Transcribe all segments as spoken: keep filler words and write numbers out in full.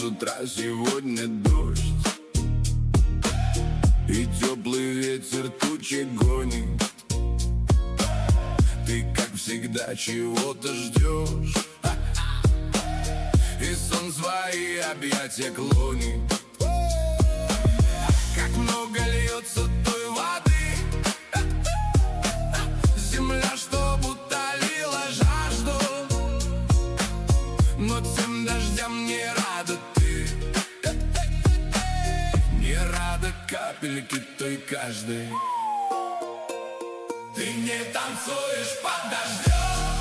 утра сегодня дождь, и теплый ветер тучи гонит. Ты, как всегда, чего-то ждешь, и сон свои объятия клонит. Как много льется той воды, земля, что будто лила жажду, но тем дождям не рада ты, не рада капельки той каждой. Ты не танцуешь под дождем,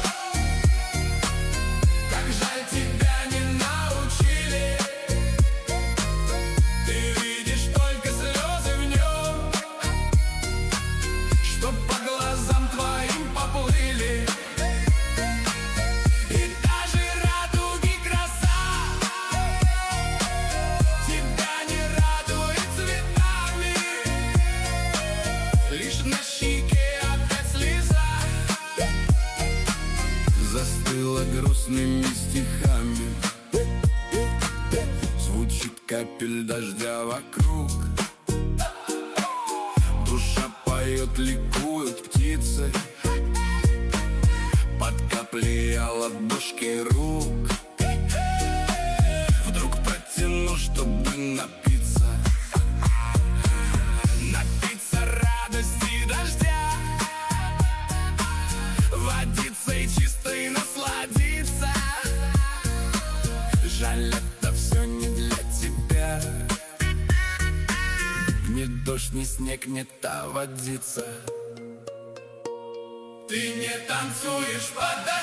как жаль, тебя не научили. Ты видишь только слезы в нем, что по глазам твоим поплыли. И даже радуги краса тебя не радует цветами, лишь на щеке застыла грустными стихами. Звучит капель дождя вокруг, душа поет, ликуют птицы под капли ладошки рук. Вдруг протяну, чтобы напиться, напиться радости дождя, водиться и чистой насладиться. Жаль, это все не для тебя. Ни дождь, ни снег, не та водица. Ты не танцуешь под